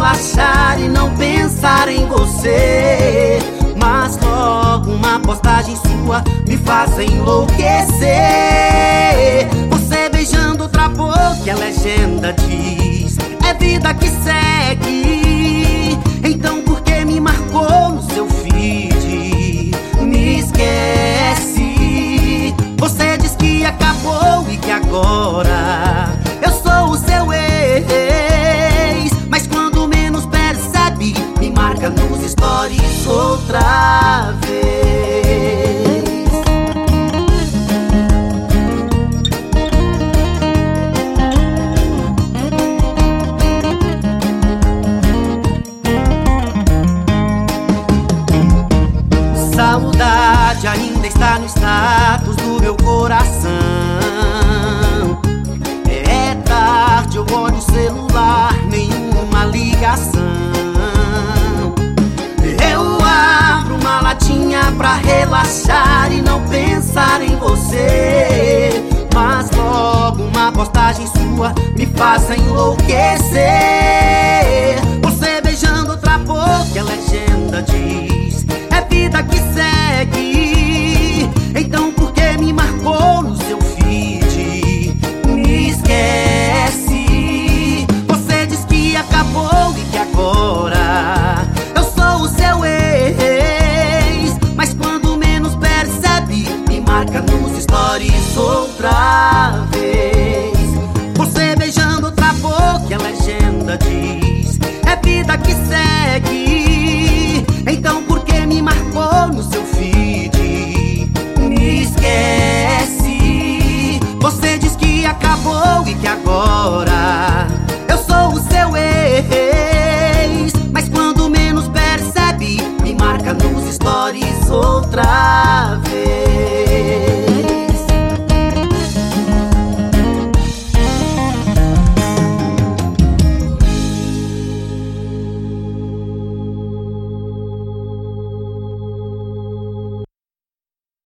relaxar e não pensar em você. Mas logo uma postagem sua me faz enlouquecer. Você beijando outra boca e a legenda diz: é vida que segue. Então por que me marcou no seu feed? Me esquece. Você diz que acabou e que agora eu sou o seu ex. Mas quando menos percebe, me marca nos stories outra vez. Saudade ainda está no status do meu coração. É tarde, eu olho o celular, nenhuma ligação. Eu abro uma latinha pra relaxar e não pensar em você. Mas logo uma postagem sua me faz enlouquecer.